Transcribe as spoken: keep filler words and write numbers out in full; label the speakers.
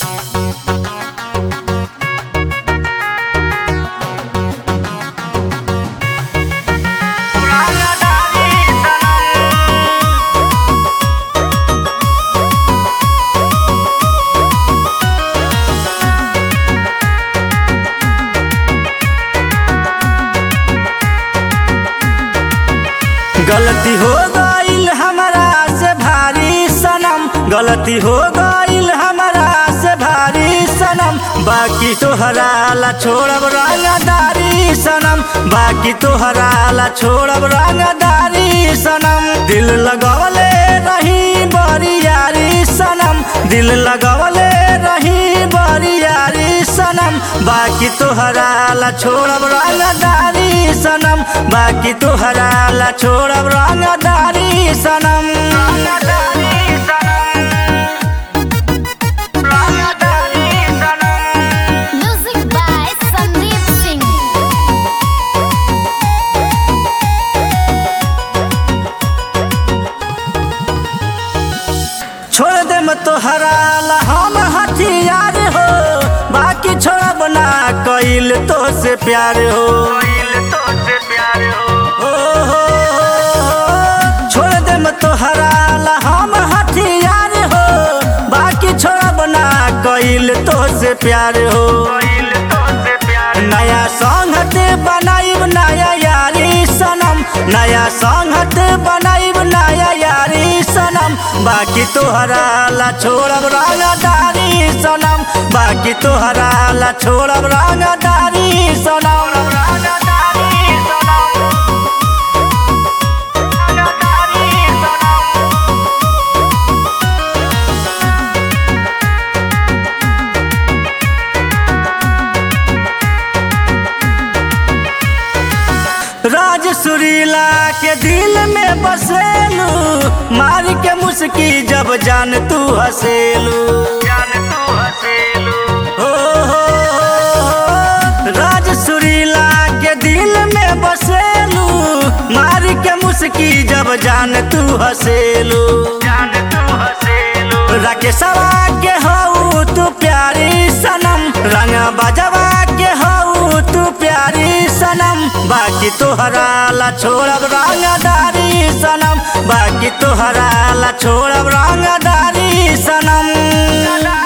Speaker 1: गलती हो गईल हमरा से भारी सनम, गलती हो गईल हमरा से भारी सनम। बाकी तोहरा ला छोड़ब रंगदारी सनम, बाकी तोहरा ला छोड़ब रंगदारी सनम। दिल लगवले रही बड़ी यारी सनम, दिल लगवले रही बड़ी यारी सनम। बाकी तोहरा ला छोड़ब रंगदारी सनम, बाकी तोहरा ला छोड़ब रंगदारी सनम।
Speaker 2: Music by Sandeep Singh.
Speaker 1: छोड़ दे मत तोहरा ला हम हथियार हो, बाकी छोड़ब ना कइल तो से प्यार हो। हो, हो, हो। छोड़ दे मत तोहरा ला हम हथियार हो, बाकी छोड़ब ना कइल तो से प्यार हो। नया संगत बनाइब नया यारी सनम, नया संगत बनाइब नया यारी सनम। बाकी तोहरा ला छोड़ब रंगदारी सनम, बाकी तोहरा ला छोड़ब रंगदारी सनम। राज सुरीला के दिल में बसेलू, मार के मुस्की जब जान तू हसेलू। हो, हो, हो। राज सुरीला के दिल में बसेलू, मार के मुस्की जब जान तू हसेलू। राकेशवा के हऊ तू प्यारी सनम, रंग बजवा के हऊ तू प्यारी सनम। बाकी तोहरा ला छोड़ब रंगदारी सनम, बाकी तोहरा ला छोड़ब रंगदारी सनम।